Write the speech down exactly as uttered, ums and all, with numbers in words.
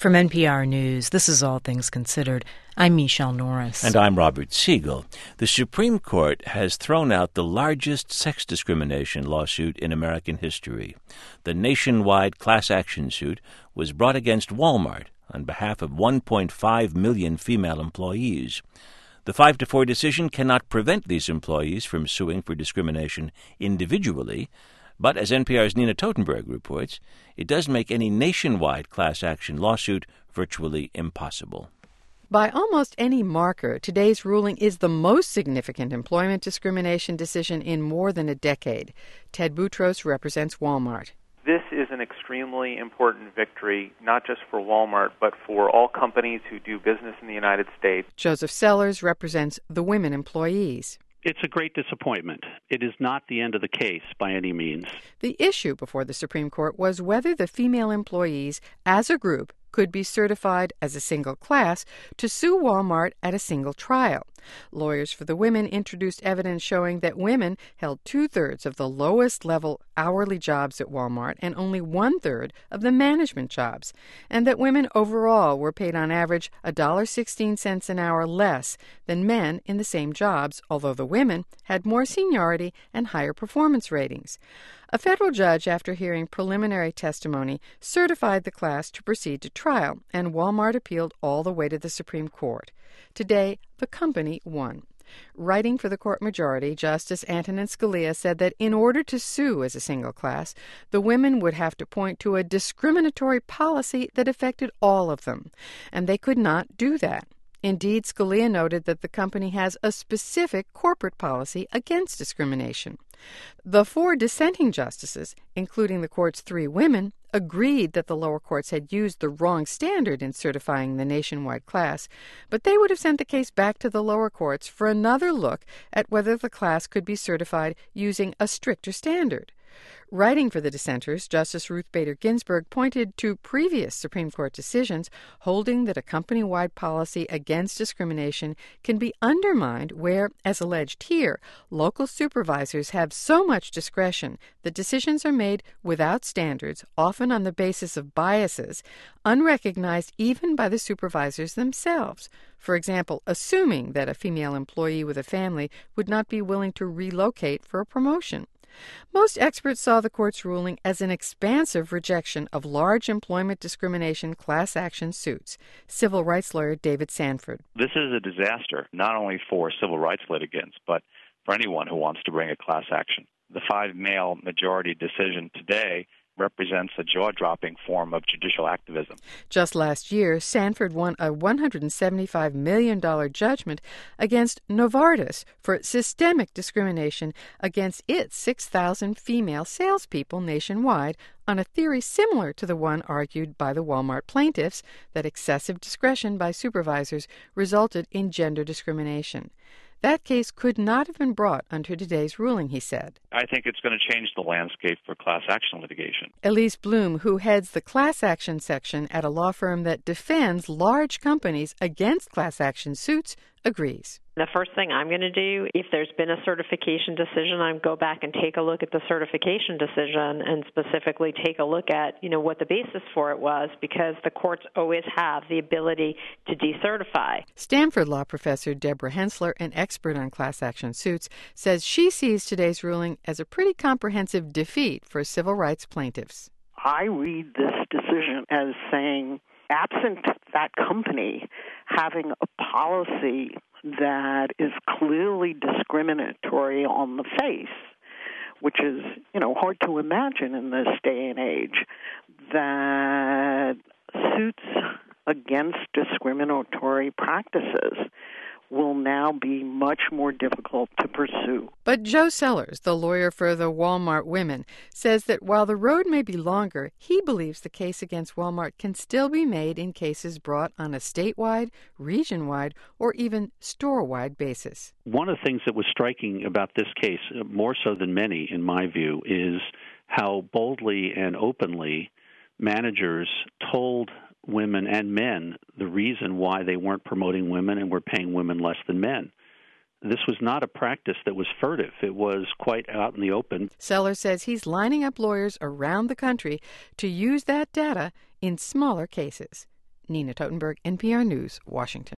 From N P R News, this is All Things Considered. I'm Michelle Norris. And I'm Robert Siegel. The Supreme Court has thrown out the largest sex discrimination lawsuit in American history. The nationwide class action suit was brought against Walmart on behalf of one point five million female employees. The five to four decision cannot prevent these employees from suing for discrimination individually, but as N P R's Nina Totenberg reports, it does make any nationwide class action lawsuit virtually impossible. By almost any marker, today's ruling is the most significant employment discrimination decision in more than a decade. Ted Boutros represents Walmart. This is an extremely important victory, not just for Walmart, but for all companies who do business in the United States. Joseph Sellers represents the women employees. It's a great disappointment. It is not the end of the case by any means. The issue before the Supreme Court was whether the female employees, as a group, could be certified as a single class to sue Walmart at a single trial. Lawyers for the women introduced evidence showing that women held two-thirds of the lowest-level hourly jobs at Walmart and only one-third of the management jobs, and that women overall were paid on average one dollar and sixteen cents an hour less than men in the same jobs, although the women had more seniority and higher performance ratings. A federal judge, after hearing preliminary testimony, certified the class to proceed to trial, and Walmart appealed all the way to the Supreme Court. Today, the company won. Writing for the court majority, Justice Antonin Scalia said that in order to sue as a single class, the women would have to point to a discriminatory policy that affected all of them, and they could not do that. Indeed, Scalia noted that the company has a specific corporate policy against discrimination. The four dissenting justices, including the court's three women, agreed that the lower courts had used the wrong standard in certifying the nationwide class, but they would have sent the case back to the lower courts for another look at whether the class could be certified using a stricter standard. Writing for the dissenters, Justice Ruth Bader Ginsburg pointed to previous Supreme Court decisions holding that a company-wide policy against discrimination can be undermined where, as alleged here, local supervisors have so much discretion that decisions are made without standards, often on the basis of biases, unrecognized even by the supervisors themselves. For example, assuming that a female employee with a family would not be willing to relocate for a promotion. Most experts saw the court's ruling as an expansive rejection of large employment discrimination class action suits. Civil rights lawyer David Sanford. This is a disaster, not only for civil rights litigants, but for anyone who wants to bring a class action. The five-male majority decision today represents a jaw-dropping form of judicial activism. Just last year, Sanford won a one hundred seventy-five million dollars judgment against Novartis for systemic discrimination against its six thousand female salespeople nationwide on a theory similar to the one argued by the Walmart plaintiffs that excessive discretion by supervisors resulted in gender discrimination. That case could not have been brought under today's ruling, he said. I think it's going to change the landscape for class action litigation. Elise Bloom, who heads the class action section at a law firm that defends large companies against class action suits, agrees. The first thing I'm going to do, if there's been a certification decision, I'm go back and take a look at the certification decision and specifically take a look at, you know, what the basis for it was, because the courts always have the ability to decertify. Stanford law professor Deborah Hensler, an expert on class action suits, says she sees today's ruling as a pretty comprehensive defeat for civil rights plaintiffs. I read this decision as saying, absent that company having a policy that is clearly discriminatory on the face, which is, you know, hard to imagine in this day and age, that suits against discriminatory practices will now be much more difficult to pursue. But Joe Sellers, the lawyer for the Walmart women, says that while the road may be longer, he believes the case against Walmart can still be made in cases brought on a statewide, region-wide, or even store-wide basis. One of the things that was striking about this case, more so than many in my view, is how boldly and openly managers told women and men the reason why they weren't promoting women and were paying women less than men. This was not a practice that was furtive. It was quite out in the open. Sellers says he's lining up lawyers around the country to use that data in smaller cases. Nina Totenberg, N P R News, Washington.